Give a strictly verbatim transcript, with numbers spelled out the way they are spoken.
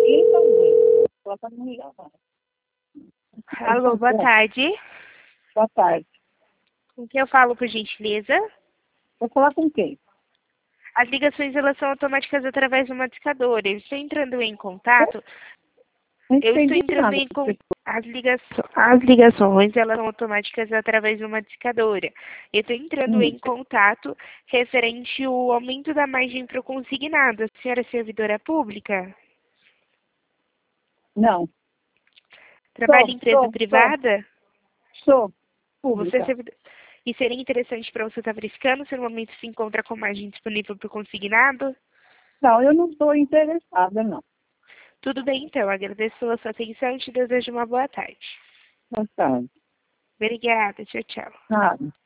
Então, ela tá me ligando. Alô, boa tarde. Boa tarde. Com quem eu falo, por gentileza? Vou falar com quem? As ligações elas são automáticas através de uma discadora. Eu estou entrando em contato. Não Eu estou entendi entrando nada. em contato. As, ligaço... As ligações elas são automáticas através de uma discadora. Eu estou entrando Hum. em contato referente ao aumento da margem para o consignado. A senhora é servidora pública? Não. Trabalha Sou, em empresa sou, privada? Sou Você é pública. servidor... E seria interessante para você estar verificando se no momento se encontra com margem disponível para o consignado? Não, eu não estou interessada, não. Tudo bem, então. Agradeço pela sua atenção e te desejo uma boa tarde. Boa tarde. Obrigada. Tchau, tchau. Nada.